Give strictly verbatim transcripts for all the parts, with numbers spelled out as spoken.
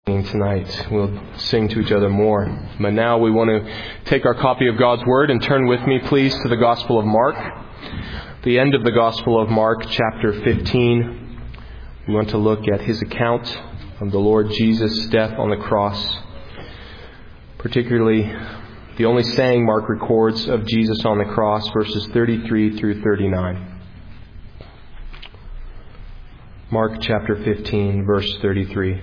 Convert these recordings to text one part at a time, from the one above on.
Tonight we'll sing to each other more, but now we want to take our copy of God's Word and turn with me, please, to the Gospel of Mark, the end of the Gospel of Mark, chapter fifteen. We want to look at his account of the Lord Jesus' death on the cross, particularly the only saying Mark records of Jesus on the cross, verses thirty-three through thirty-nine. Mark chapter fifteen, verse thirty-three.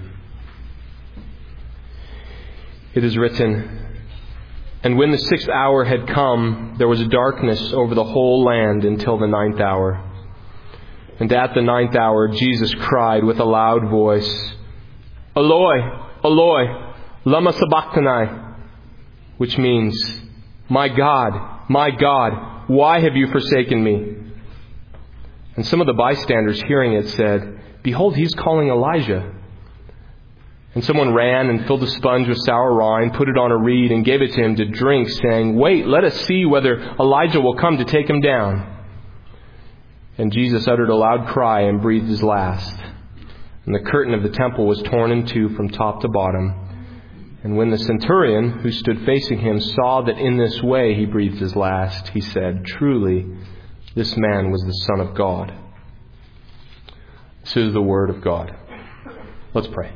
It is written, "And when the sixth hour had come, there was a darkness over the whole land until the ninth hour. And at the ninth hour, Jesus cried with a loud voice, 'Eloi, Eloi, lama sabachthani,' which means, 'My God, my God, why have you forsaken me?' And some of the bystanders hearing it said, 'Behold, he's calling Elijah.' And someone ran and filled a sponge with sour wine, put it on a reed, and gave it to him to drink, saying, 'Wait, let us see whether Elijah will come to take him down.' And Jesus uttered a loud cry and breathed his last. And the curtain of the temple was torn in two from top to bottom. And when the centurion, who stood facing him, saw that in this way he breathed his last, he said, 'Truly, this man was the Son of God.'" This is the word of God. Let's pray.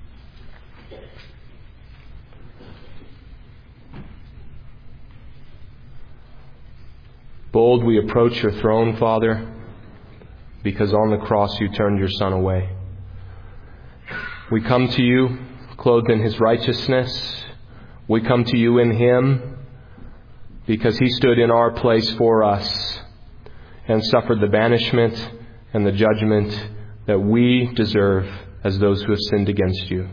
Bold we approach your throne, Father, because on the cross you turned your Son away. We come to you clothed in his righteousness. We come to you in him because he stood in our place for us and suffered the banishment and the judgment that we deserve as those who have sinned against you.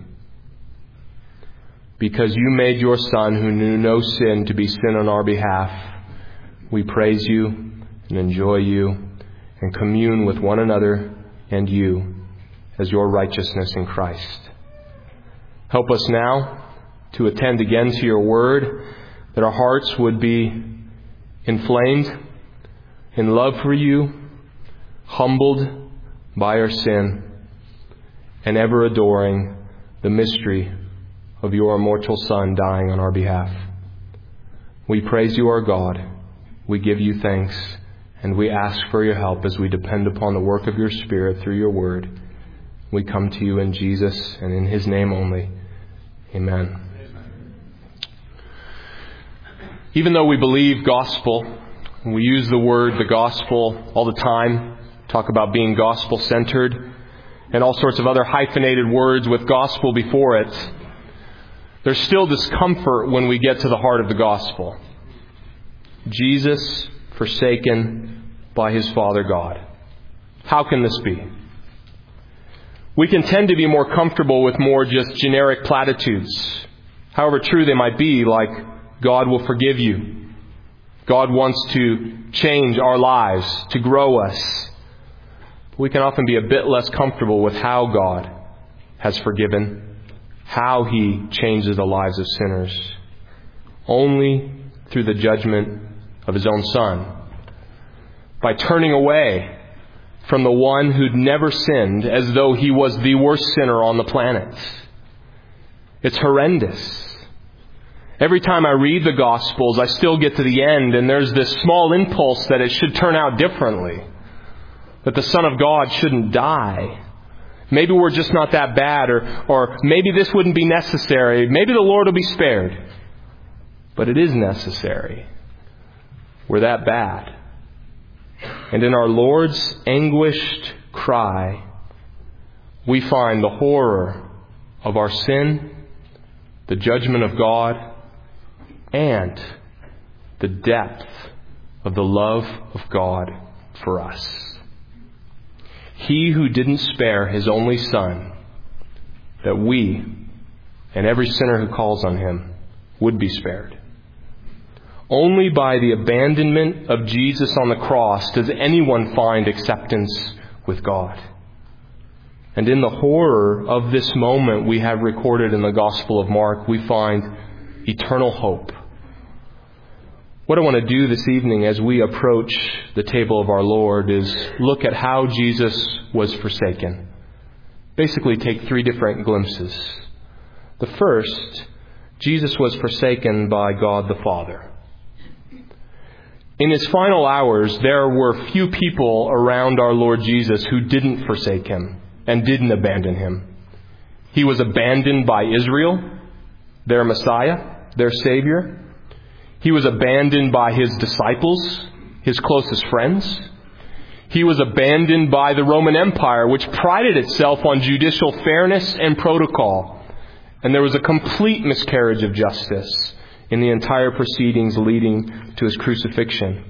Because you made your Son, who knew no sin, to be sin on our behalf, we praise you and enjoy you and commune with one another and you as your righteousness in Christ. Help us now to attend again to your word, that our hearts would be inflamed in love for you, humbled by our sin, and ever adoring the mystery of your immortal Son dying on our behalf. We praise you, our God. We give you thanks, and we ask for your help as we depend upon the work of your Spirit through your word. We come to you in Jesus and in his name only. Amen. Even though we believe gospel, we use the word the gospel all the time, talk about being gospel-centered, and all sorts of other hyphenated words with gospel before it, there's still discomfort when we get to the heart of the gospel. Jesus forsaken by his Father God. How can this be? We can tend to be more comfortable with more just generic platitudes, however true they might be, like God will forgive you. God wants to change our lives, to grow us. We can often be a bit less comfortable with how God has forgiven, how he changes the lives of sinners. Only through the judgment of his own Son. By turning away from the one who'd never sinned as though he was the worst sinner on the planet. It's horrendous. Every time I read the Gospels, I still get to the end and there's this small impulse that it should turn out differently. That the Son of God shouldn't die. Maybe we're just not that bad, or, or maybe this wouldn't be necessary. Maybe the Lord will be spared. But it is necessary. We're that bad. And in our Lord's anguished cry, we find the horror of our sin, the judgment of God, and the depth of the love of God for us. He who didn't spare his only Son, that we and every sinner who calls on him would be spared. Only by the abandonment of Jesus on the cross does anyone find acceptance with God. And in the horror of this moment we have recorded in the Gospel of Mark, we find eternal hope. What I want to do this evening as we approach the table of our Lord is look at how Jesus was forsaken. Basically take three different glimpses. The first, Jesus was forsaken by God the Father. In his final hours, there were few people around our Lord Jesus who didn't forsake him and didn't abandon him. He was abandoned by Israel, their Messiah, their Savior. He was abandoned by his disciples, his closest friends. He was abandoned by the Roman Empire, which prided itself on judicial fairness and protocol. And there was a complete miscarriage of justice in the entire proceedings leading to his crucifixion.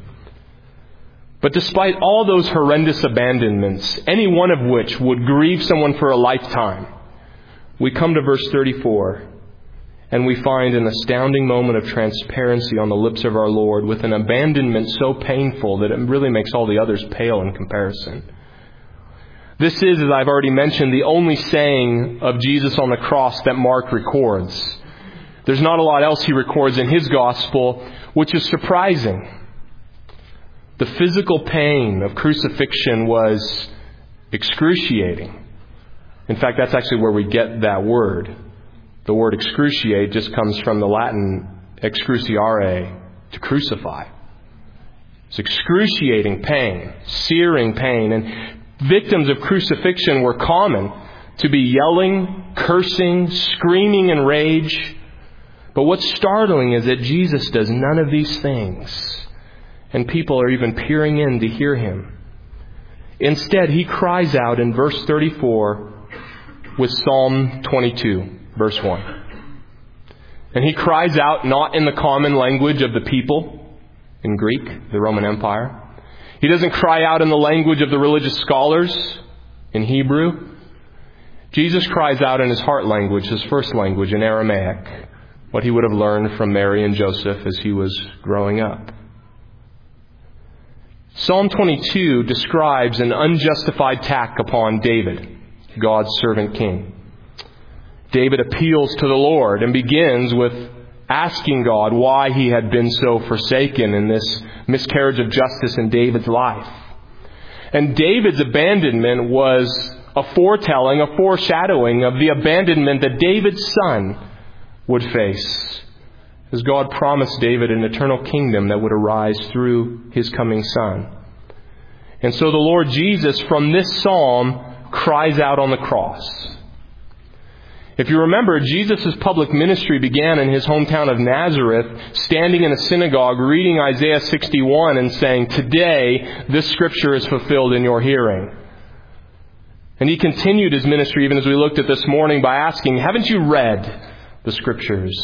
But despite all those horrendous abandonments, any one of which would grieve someone for a lifetime, we come to verse thirty-four, and we find an astounding moment of transparency on the lips of our Lord, with an abandonment so painful that it really makes all the others pale in comparison. This is, as I've already mentioned, the only saying of Jesus on the cross that Mark records. There's not a lot else he records in his gospel, which is surprising. The physical pain of crucifixion was excruciating. In fact, that's actually where we get that word. The word excruciate just comes from the Latin excruciare, to crucify. It's excruciating pain, searing pain. And victims of crucifixion were common to be yelling, cursing, screaming in rage. But what's startling is that Jesus does none of these things. And people are even peering in to hear him. Instead, he cries out in verse thirty-four with Psalm twenty-two, verse one. And he cries out not in the common language of the people, in Greek, the Roman Empire. He doesn't cry out in the language of the religious scholars, in Hebrew. Jesus cries out in his heart language, his first language, in Aramaic, what he would have learned from Mary and Joseph as he was growing up. Psalm twenty-two describes an unjustified attack upon David, God's servant king. David appeals to the Lord and begins with asking God why he had been so forsaken in this miscarriage of justice in David's life. And David's abandonment was a foretelling, a foreshadowing of the abandonment that David's son would face, as God promised David an eternal kingdom that would arise through his coming son. And so the Lord Jesus, from this psalm, cries out on the cross. If you remember, Jesus' public ministry began in his hometown of Nazareth, standing in a synagogue, reading Isaiah sixty-one and saying, "Today, this scripture is fulfilled in your hearing." And he continued his ministry, even as we looked at this morning, by asking, "Haven't you read the scriptures?"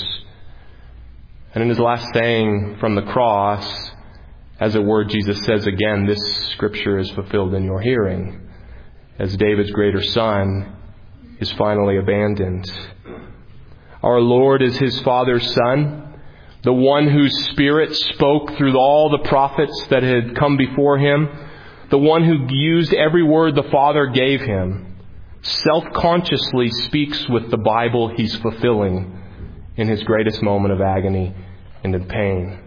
And in his last saying from the cross, as it were, Jesus says again, "This scripture is fulfilled in your hearing," as David's greater son is finally abandoned. Our Lord is his Father's Son, the one whose Spirit spoke through all the prophets that had come before him, the one who used every word the Father gave him, self-consciously speaks with the Bible he's fulfilling in his greatest moment of agony and of pain.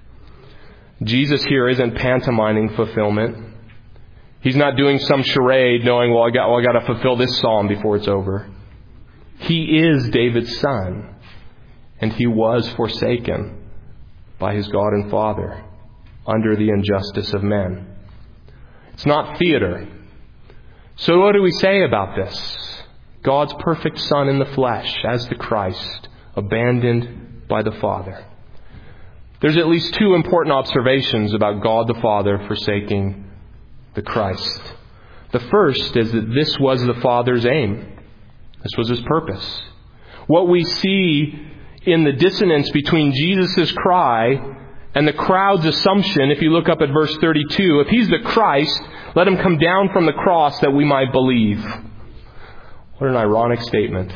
Jesus here isn't pantomiming fulfillment. He's not doing some charade knowing, well, I got, well, I got to fulfill this psalm before it's over. He is David's son, and he was forsaken by his God and Father under the injustice of men. It's not theater. So what do we say about this? God's perfect Son in the flesh, as the Christ, abandoned by the Father. There's at least two important observations about God the Father forsaking the Christ. The first is that this was the Father's aim. This was his purpose. What we see in the dissonance between Jesus' cry and the crowd's assumption, if you look up at verse thirty-two, if he's the Christ, let him come down from the cross that we might believe. What an ironic statement.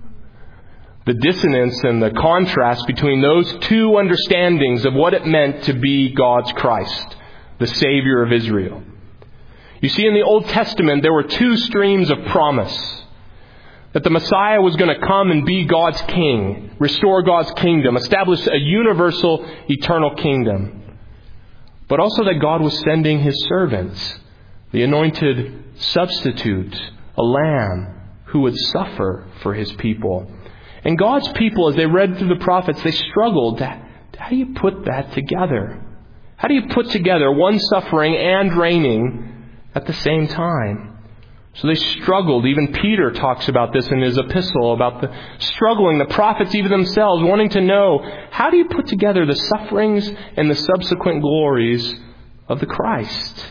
The dissonance and the contrast between those two understandings of what it meant to be God's Christ, the Savior of Israel. You see, in the Old Testament, there were two streams of promise. That the Messiah was going to come and be God's king, restore God's kingdom, establish a universal, eternal kingdom. But also that God was sending his servants, the anointed substitute, a lamb who would suffer for his people And God's people, as they read through the prophets, they struggled. How do you put that together? How do you put together one suffering and reigning at the same time? So they struggled. Even Peter talks about this in his epistle, about the struggling, the prophets even themselves, wanting to know, how do you put together the sufferings and the subsequent glories of the Christ?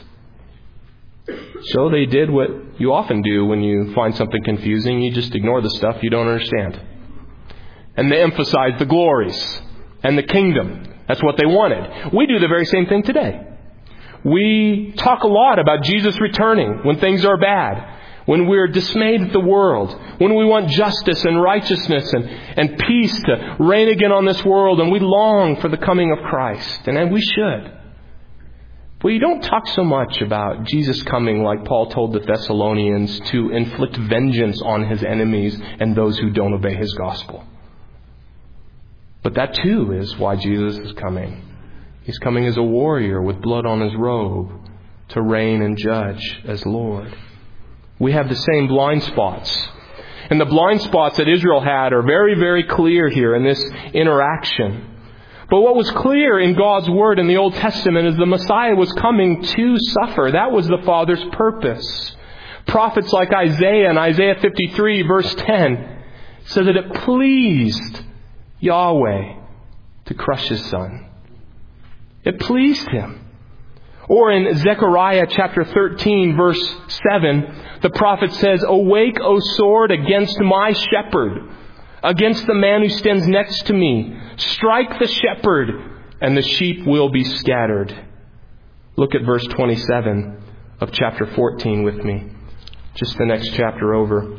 So they did what you often do when you find something confusing. You just ignore the stuff you don't understand. And they emphasized the glories and the kingdom. That's what they wanted. We do the very same thing today. We talk a lot about Jesus returning when things are bad, when we're dismayed at the world, when we want justice and righteousness and, and peace to reign again on this world, and we long for the coming of Christ. And, and we should. But we don't talk so much about Jesus coming, like Paul told the Thessalonians, to inflict vengeance on his enemies and those who don't obey his gospel. But that too is why Jesus is coming. He's coming as a warrior with blood on his robe to reign and judge as Lord. We have the same blind spots. And the blind spots that Israel had are very, very clear here in this interaction. But what was clear in God's Word in the Old Testament is the Messiah was coming to suffer. That was the Father's purpose. Prophets like Isaiah in Isaiah fifty-three verse ten said that it pleased Yahweh to crush his Son. It pleased him. Or in Zechariah chapter thirteen verse seven, the prophet says, "Awake, O sword, against my shepherd, against the man who stands next to me. Strike the shepherd, and the sheep will be scattered." Look at verse twenty-seven of chapter fourteen with me. Just the next chapter over.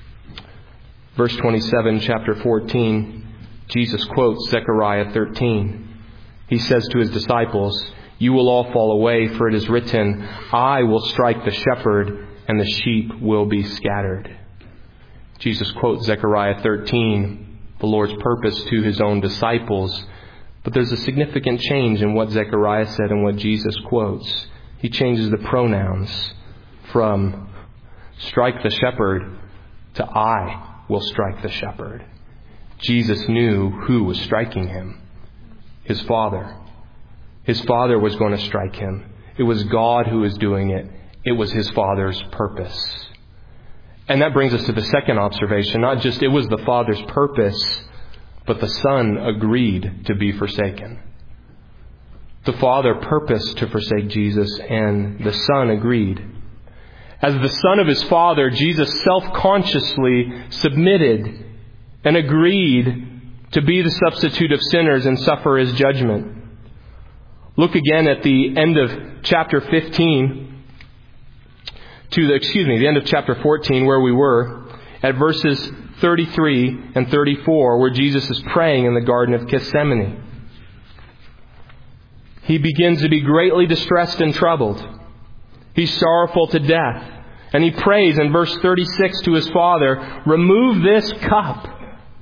Verse twenty-seven, chapter fourteen. Jesus quotes Zechariah thirteen. He says to his disciples, "You will all fall away, for it is written, I will strike the shepherd, and the sheep will be scattered." Jesus quotes Zechariah thirteen, the Lord's purpose to his own disciples. But there's a significant change in what Zechariah said and what Jesus quotes. He changes the pronouns from strike the shepherd to I will strike the shepherd. Jesus knew who was striking him. His Father. His Father was going to strike him. It was God who was doing it. It was his Father's purpose. And that brings us to the second observation. Not just it was the Father's purpose, but the Son agreed to be forsaken. The Father purposed to forsake Jesus, and the Son agreed. As the Son of his Father, Jesus self-consciously submitted and agreed to be the substitute of sinners and suffer his judgment. Look again at the end of chapter fifteen, to the, excuse me, the end of chapter fourteen where we were, at verses thirty-three and thirty-four, where Jesus is praying in the Garden of Gethsemane. He begins to be greatly distressed and troubled. He's sorrowful to death. And he prays in verse thirty-six to his Father, "Remove this cup."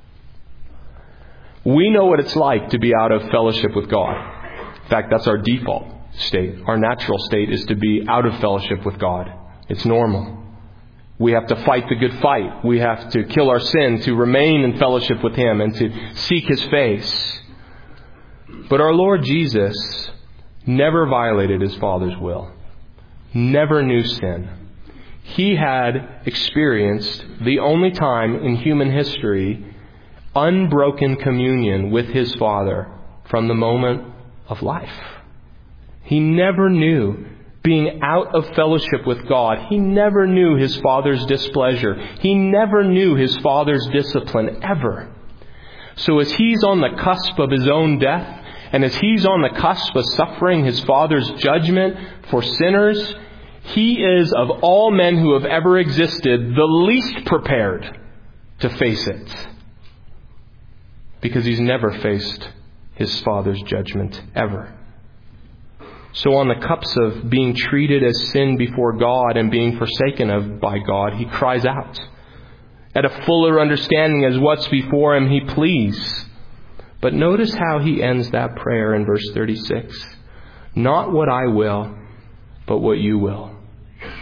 We know what it's like to be out of fellowship with God. In fact, that's our default state. Our natural state is to be out of fellowship with God. It's normal. We have to fight the good fight. We have to kill our sin to remain in fellowship with him and to seek his face. But our Lord Jesus never violated his Father's will. Never knew sin. He had experienced the only time in human history unbroken communion with his Father from the moment of life. He never knew being out of fellowship with God. He never knew his Father's displeasure. He never knew his Father's discipline, ever. So as he's on the cusp of his own death, and as he's on the cusp of suffering his Father's judgment for sinners, he is, of all men who have ever existed, the least prepared to face it. Because he's never faced his Father's judgment, ever. So on the cups of being treated as sin before God and being forsaken of by God, he cries out. At a fuller understanding as what's before him, he pleads. But notice how he ends that prayer in verse thirty-six. "Not what I will, but what you will."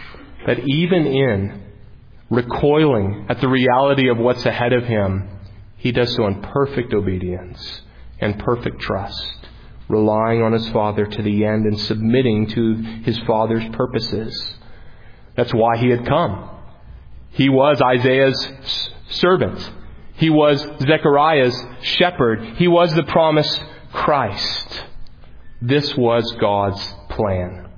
That even in recoiling at the reality of what's ahead of him, He does so in perfect obedience and perfect trust, relying on His Father to the end and submitting to His Father's purposes. That's why He had come. He was Isaiah's servant. He was Zechariah's shepherd. He was the promised Christ. This was God's plan.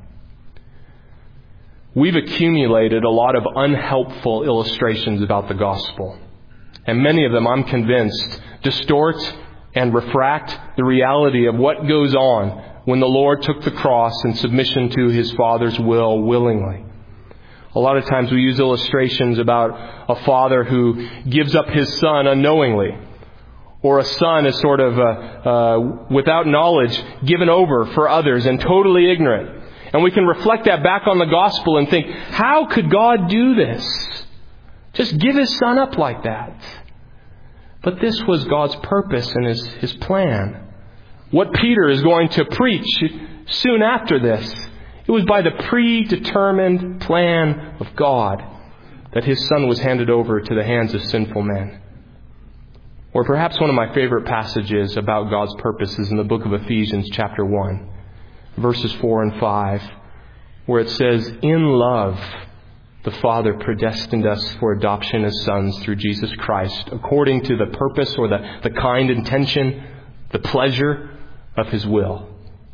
We've accumulated a lot of unhelpful illustrations about the gospel. And many of them, I'm convinced, distort and refract the reality of what goes on when the Lord took the cross in submission to His Father's will willingly. A lot of times we use illustrations about a father who gives up his son unknowingly, or a son is sort of, uh, uh, without knowledge, given over for others and totally ignorant. And we can reflect that back on the gospel and think, how could God do this? Just give His son up like that. But this was God's purpose and His, His plan. What Peter is going to preach soon after this, it was by the predetermined plan of God that His Son was handed over to the hands of sinful men. Or perhaps one of my favorite passages about God's purpose is in the book of Ephesians chapter one, verses four and five, where it says, "In love, the Father predestined us for adoption as sons through Jesus Christ, according to the purpose or the, the kind intention, the pleasure of His will."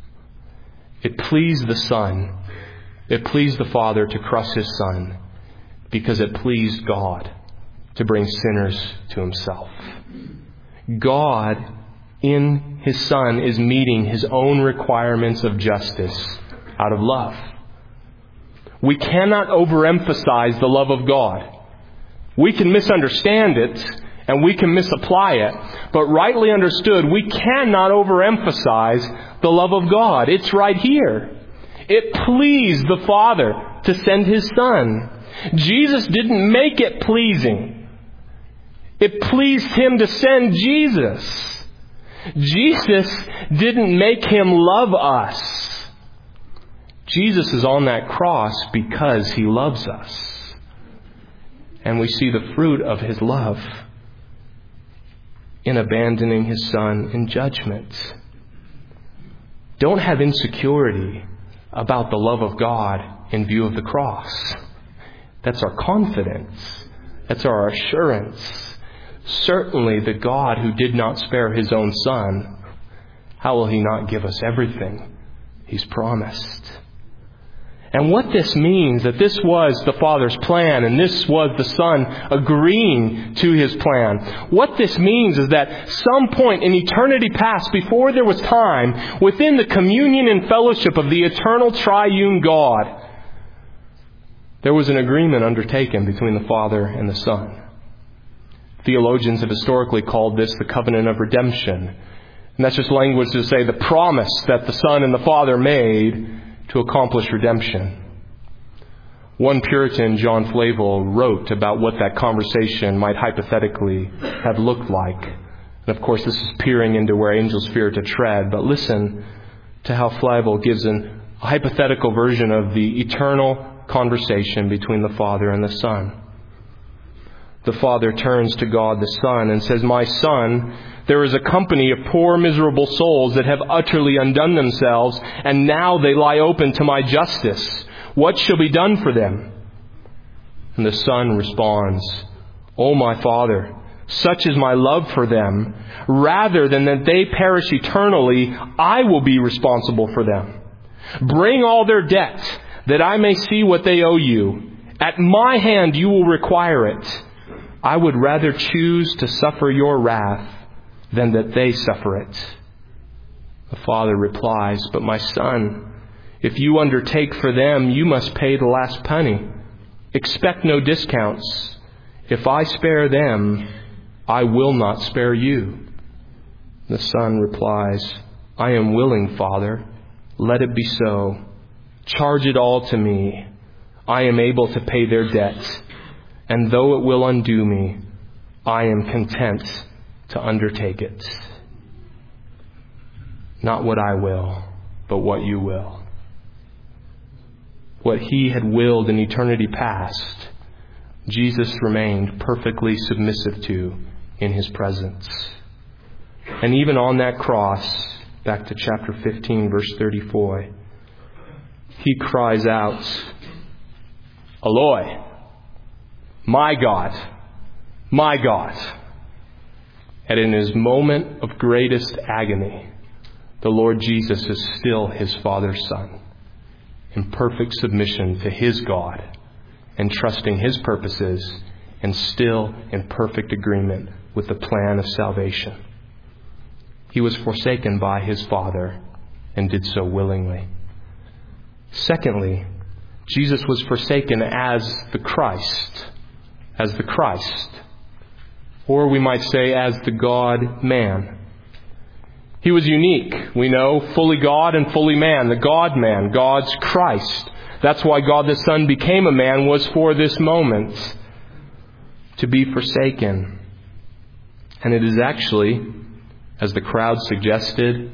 It pleased the Son, it pleased the Father to crush His Son, because it pleased God to bring sinners to Himself. God, in His Son, is meeting His own requirements of justice out of love. We cannot overemphasize the love of God. We can misunderstand it and we can misapply it. But rightly understood, we cannot overemphasize the love of God. It's right here. It pleased the Father to send His Son. Jesus didn't make it pleasing. It pleased Him to send Jesus. Jesus didn't make Him love us. Jesus is on that cross because He loves us. And we see the fruit of His love in abandoning His Son in judgment. Don't have insecurity about the love of God in view of the cross. That's our confidence. That's our assurance. Certainly the God who did not spare His own Son, how will He not give us everything He's promised? And what this means, that this was the Father's plan and this was the Son agreeing to His plan. What this means is that some point in eternity past, before there was time, within the communion and fellowship of the eternal triune God, there was an agreement undertaken between the Father and the Son. Theologians have historically called this the covenant of redemption. And that's just language to say the promise that the Son and the Father made to accomplish redemption. One Puritan, John Flavel, wrote about what that conversation might hypothetically have looked like. And of course, this is peering into where angels fear to tread. But listen to how Flavel gives an, a hypothetical version of the eternal conversation between the Father and the Son. The Father turns to God the Son and says, "My Son, there is a company of poor, miserable souls that have utterly undone themselves, and now they lie open to my justice. What shall be done for them?" And the Son responds, "O my Father, such is my love for them. Rather than that they perish eternally, I will be responsible for them. Bring all their debt, that I may see what they owe you. At my hand you will require it. I would rather choose to suffer your wrath than that they suffer it." The Father replies, "But my Son, if you undertake for them, you must pay the last penny. Expect no discounts. If I spare them, I will not spare you." The Son replies, "I am willing, Father. Let it be so. Charge it all to me. I am able to pay their debt. And though it will undo me, I am content to undertake it. Not what I will, but what you will." What He had willed in eternity past, Jesus remained perfectly submissive to in His presence. And even on that cross, back to chapter fifteen, verse thirty-four, He cries out, Eloi, my God, my God. And in His moment of greatest agony, the Lord Jesus is still His Father's Son, in perfect submission to His God, and trusting His purposes, and still in perfect agreement with the plan of salvation. He was forsaken by His Father, and did so willingly. Secondly, Jesus was forsaken as the Christ, as the Christ, or we might say as the God-man. He was unique, we know, fully God and fully man, the God-man, God's Christ. That's why God the Son became a man, was for this moment, to be forsaken. And it is actually, as the crowd suggested,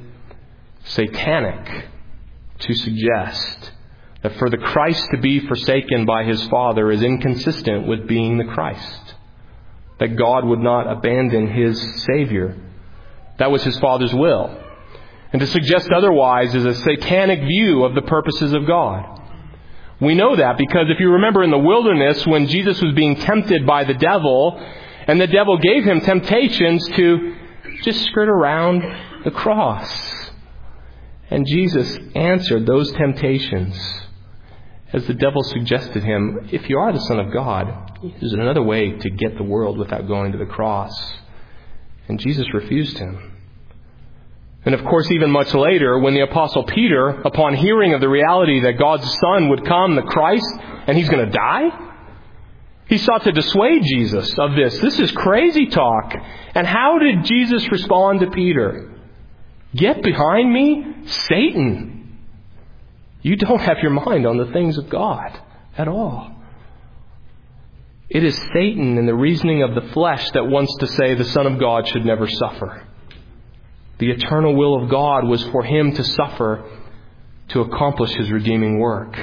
satanic to suggest that for the Christ to be forsaken by His Father is inconsistent with being the Christ. That God would not abandon His Savior. That was His Father's will. And to suggest otherwise is a satanic view of the purposes of God. We know that because if you remember in the wilderness when Jesus was being tempted by the devil, and the devil gave Him temptations to just skirt around the cross. And Jesus answered those temptations as the devil suggested Him, if you are the Son of God, there's another way to get the world without going to the cross. And Jesus refused Him. And of course, even much later, when the Apostle Peter, upon hearing of the reality that God's Son would come, the Christ, and He's going to die, he sought to dissuade Jesus of this. This is crazy talk. And how did Jesus respond to Peter? Get behind me, Satan. You don't have your mind on the things of God at all. It is Satan and the reasoning of the flesh that wants to say the Son of God should never suffer. The eternal will of God was for Him to suffer to accomplish His redeeming work.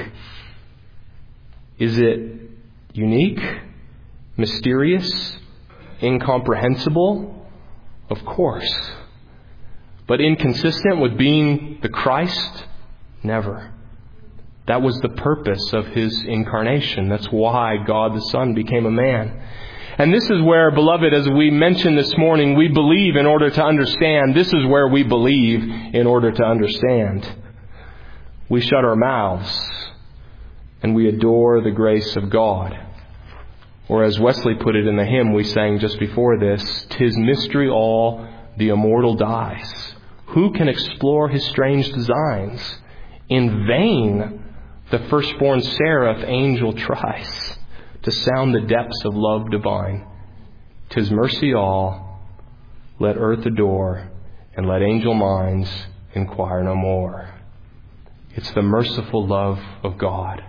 Is it unique, mysterious, incomprehensible? Of course. But inconsistent with being the Christ? Never. That was the purpose of His incarnation. That's why God the Son became a man. And this is where, beloved, as we mentioned this morning, we believe in order to understand. This is where we believe in order to understand. We shut our mouths and we adore the grace of God. Or as Wesley put it in the hymn we sang just before this, "'Tis mystery all, the immortal dies. Who can explore His strange designs? In vain the firstborn seraph angel tries to sound the depths of love divine. 'Tis mercy all, let earth adore, and let angel minds inquire no more." It's the merciful love of God.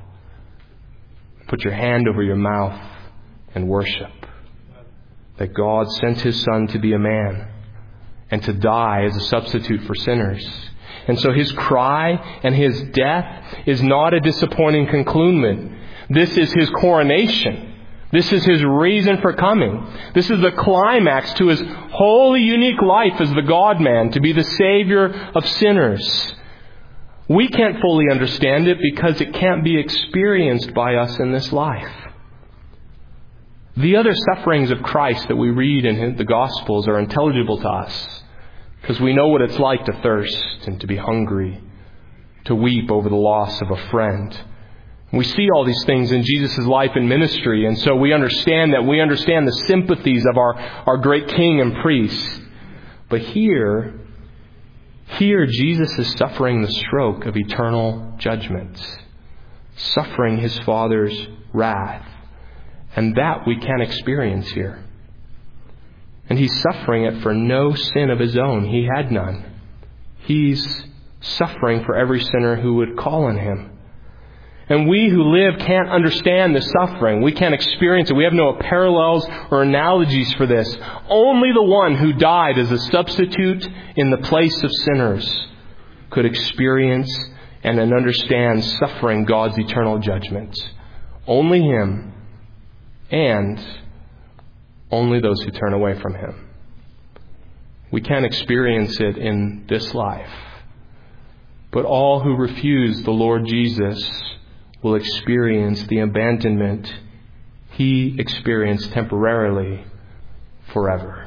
Put your hand over your mouth and worship that God sent His Son to be a man and to die as a substitute for sinners. And so His cry and His death is not a disappointing conclusion. This is His coronation. This is His reason for coming. This is the climax to His wholly unique life as the God-man, to be the Savior of sinners. We can't fully understand it because it can't be experienced by us in this life. The other sufferings of Christ that we read in the Gospels are intelligible to us because we know what it's like to thirst and to be hungry, to weep over the loss of a friend. We see all these things in Jesus' life and ministry, and so we understand that. We understand the sympathies of our, our great King and priest. But here, here Jesus is suffering the stroke of eternal judgment, suffering His Father's wrath. And that we can experience here. And He's suffering it for no sin of His own. He had none. He's suffering for every sinner who would call on Him. And we who live can't understand the suffering. We can't experience it. We have no parallels or analogies for this. Only the one who died as a substitute in the place of sinners could experience and understand suffering God's eternal judgment. Only Him. And Only those who turn away from Him. We can't experience it in this life. But all who refuse the Lord Jesus will experience the abandonment He experienced temporarily forever.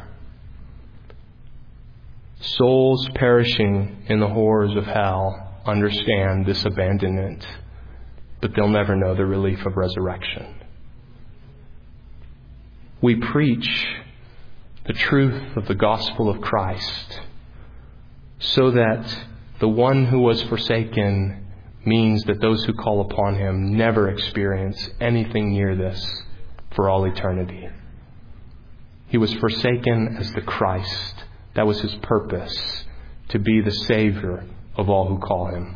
Souls perishing in the horrors of hell understand this abandonment, but they'll never know the relief of resurrection. We preach the truth of the gospel of Christ so that the one who was forsaken means that those who call upon Him never experience anything near this for all eternity. He was forsaken as the Christ. That was His purpose, to be the Savior of all who call Him.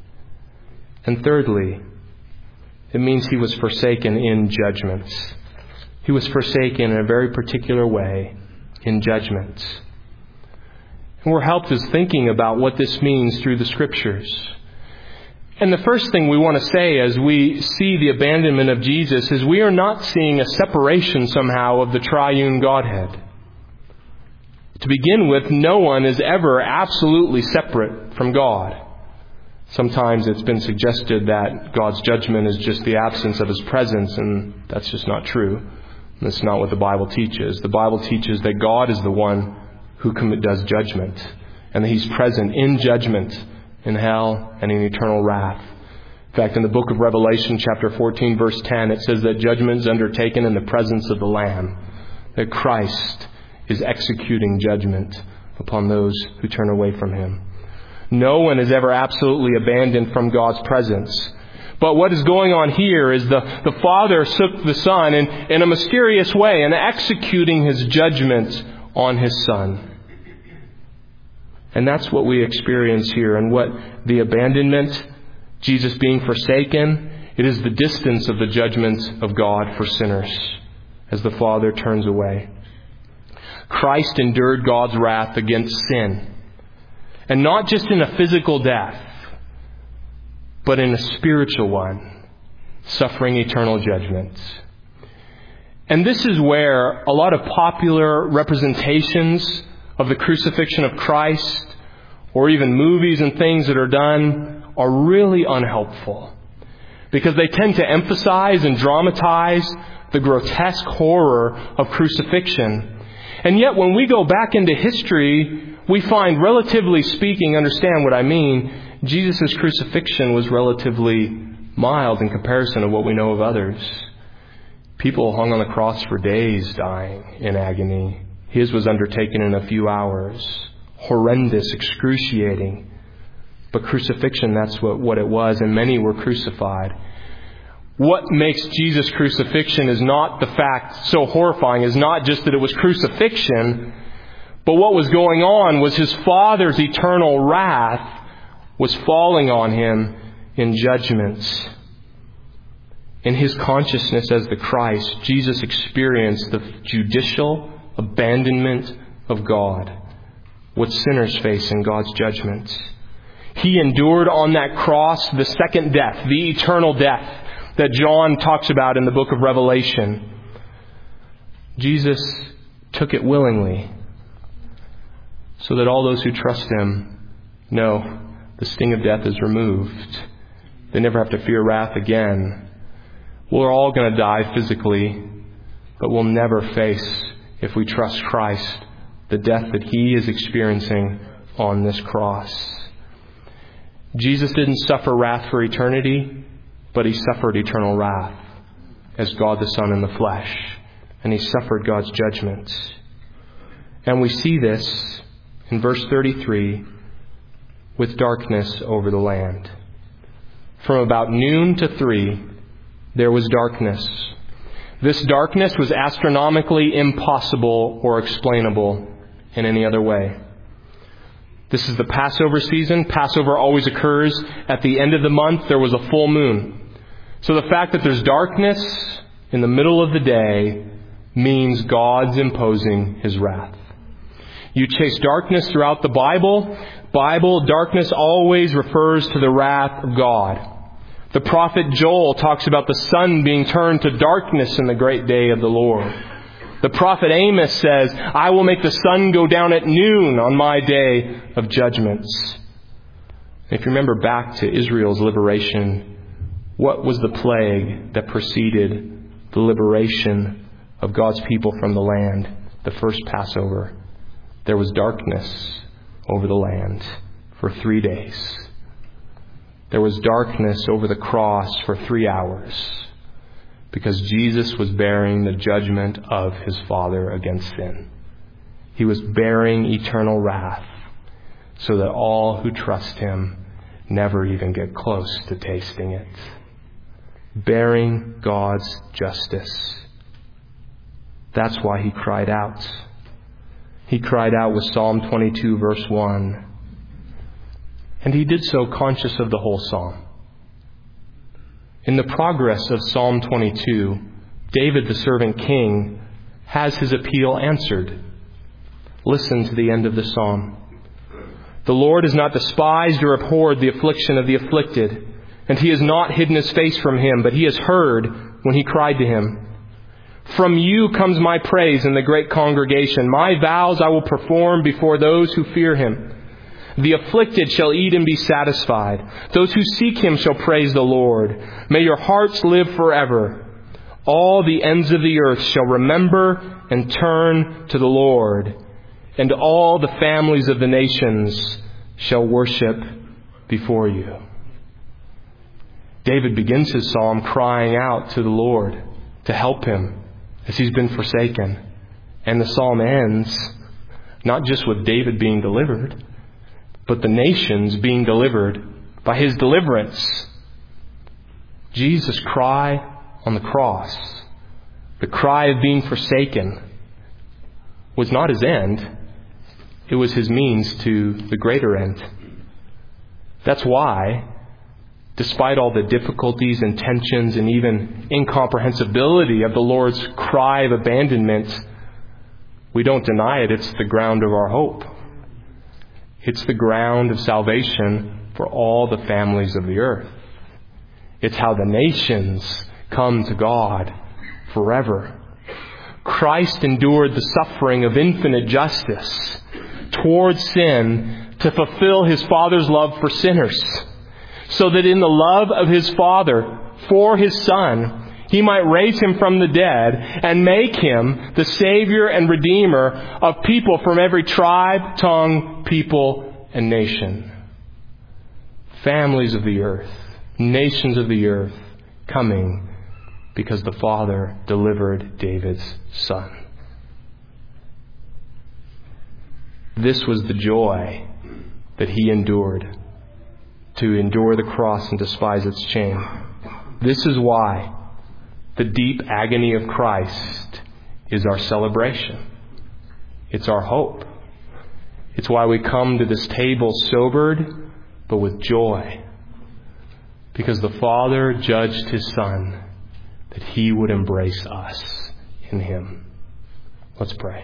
And thirdly, it means He was forsaken in judgments. He was forsaken in a very particular way in judgments. And we're helped as thinking about what this means through the Scriptures. And the first thing we want to say as we see the abandonment of Jesus is we are not seeing a separation somehow of the triune Godhead. To begin with, no one is ever absolutely separate from God. Sometimes it's been suggested that God's judgment is just the absence of His presence, and that's just not true. That's not what the Bible teaches. The Bible teaches that God is the one who does judgment, and that He's present in judgment, in hell, and in eternal wrath. In fact, in the book of Revelation, chapter fourteen, verse ten, it says that judgment is undertaken in the presence of the Lamb, that Christ is executing judgment upon those who turn away from Him. No one is ever absolutely abandoned from God's presence. But what is going on here is the, the Father took the Son in, in a mysterious way and executing His judgment on His Son. And that's what we experience here. And what the abandonment, Jesus being forsaken, it is the distance of the judgment of God for sinners as the Father turns away. Christ endured God's wrath against sin. And not just in a physical death, but in a spiritual one, suffering eternal judgment. And this is where a lot of popular representations of the crucifixion of Christ, or even movies and things that are done, are really unhelpful. Because they tend to emphasize and dramatize the grotesque horror of crucifixion. And yet when we go back into history, we find, relatively speaking, understand what I mean, Jesus' crucifixion was relatively mild in comparison to what we know of others. People hung on the cross for days dying in agony. His was undertaken in a few hours. Horrendous, excruciating. But crucifixion, that's what, what it was, and many were crucified. What makes Jesus' crucifixion is not the fact so horrifying, is not just that it was crucifixion, but what was going on was His Father's eternal wrath was falling on Him in judgments. In His consciousness as the Christ, Jesus experienced the judicial abandonment of God, what sinners face in God's judgments. He endured on that cross the second death, the eternal death that John talks about in the book of Revelation. Jesus took it willingly so that all those who trust Him know the sting of death is removed. They never have to fear wrath again. We're all going to die physically, but we'll never face, if we trust Christ, the death that He is experiencing on this cross. Jesus didn't suffer wrath for eternity, but He suffered eternal wrath as God the Son in the flesh. And He suffered God's judgments. And we see this in verse thirty-three, with darkness over the land. From about noon to three, there was darkness. This darkness was astronomically impossible or explainable in any other way. This is the Passover season. Passover always occurs at the end of the month. There was a full moon. So the fact that there's darkness in the middle of the day means God's imposing His wrath. You chase darkness throughout the Bible. Bible, darkness always refers to the wrath of God. The prophet Joel talks about the sun being turned to darkness in the great day of the Lord. The prophet Amos says, I will make the sun go down at noon on my day of judgments. If you remember back to Israel's liberation, what was the plague that preceded the liberation of God's people from the land, the first Passover? There was darkness over the land for three days. There was darkness over the cross for three hours because Jesus was bearing the judgment of his Father against sin. He was bearing eternal wrath so that all who trust him never even get close to tasting it. Bearing God's justice. That's why he cried out. He cried out with Psalm twenty-two, verse one. And he did so conscious of the whole psalm. In the progress of Psalm twenty-two, David, the servant king, has his appeal answered. Listen to the end of the psalm. The Lord has not despised or abhorred the affliction of the afflicted, and he has not hidden his face from him, but he has heard when he cried to him. From you comes my praise in the great congregation. My vows I will perform before those who fear him. The afflicted shall eat and be satisfied. Those who seek him shall praise the Lord. May your hearts live forever. All the ends of the earth shall remember and turn to the Lord, and all the families of the nations shall worship before you. David begins his psalm crying out to the Lord to help him as he's been forsaken. And the psalm ends not just with David being delivered, but the nations being delivered by his deliverance. Jesus' cry on the cross, the cry of being forsaken, was not his end. It was his means to the greater end. That's why, despite all the difficulties and tensions and even incomprehensibility of the Lord's cry of abandonment, we don't deny it. It's the ground of our hope. It's the ground of salvation for all the families of the earth. It's how the nations come to God forever. Christ endured the suffering of infinite justice towards sin to fulfill his Father's love for sinners, so that in the love of his Father for his Son, he might raise him from the dead and make him the Savior and Redeemer of people from every tribe, tongue, people, and nation. Families of the earth, nations of the earth, coming because the Father delivered David's Son. This was the joy that he endured, to endure the cross and despise its shame. This is why the deep agony of Christ is our celebration. It's our hope. It's why we come to this table sobered, but with joy. Because the Father judged his Son that he would embrace us in him. Let's pray.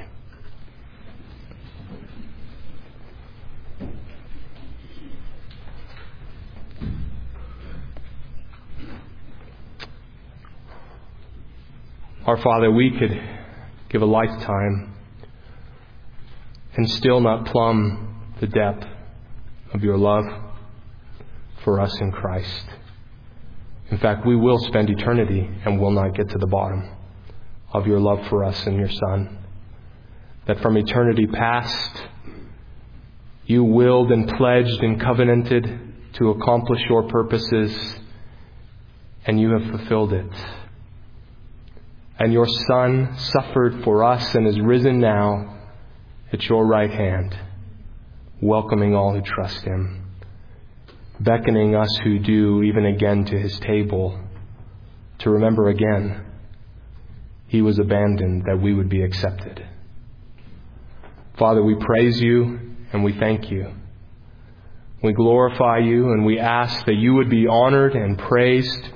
Our Father, we could give a lifetime and still not plumb the depth of your love for us in Christ. In fact, we will spend eternity and will not get to the bottom of your love for us and your Son. That from eternity past, you willed and pledged and covenanted to accomplish your purposes, and you have fulfilled it. And your Son suffered for us and is risen now at your right hand, welcoming all who trust him, beckoning us who do even again to his table to remember again he was abandoned that we would be accepted. Father, we praise you and we thank you. We glorify you and we ask that you would be honored and praised,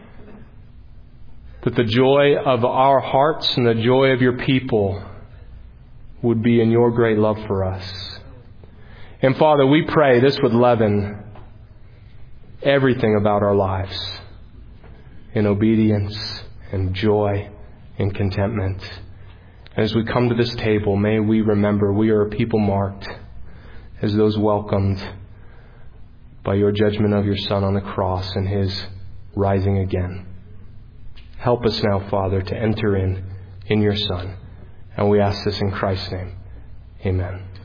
that the joy of our hearts and the joy of your people would be in your great love for us. And Father, we pray this would leaven everything about our lives in obedience and joy and contentment. As we come to this table, may we remember we are a people marked as those welcomed by your judgment of your Son on the cross and his rising again. Help us now, Father, to enter in in your Son. And we ask this in Christ's name. Amen.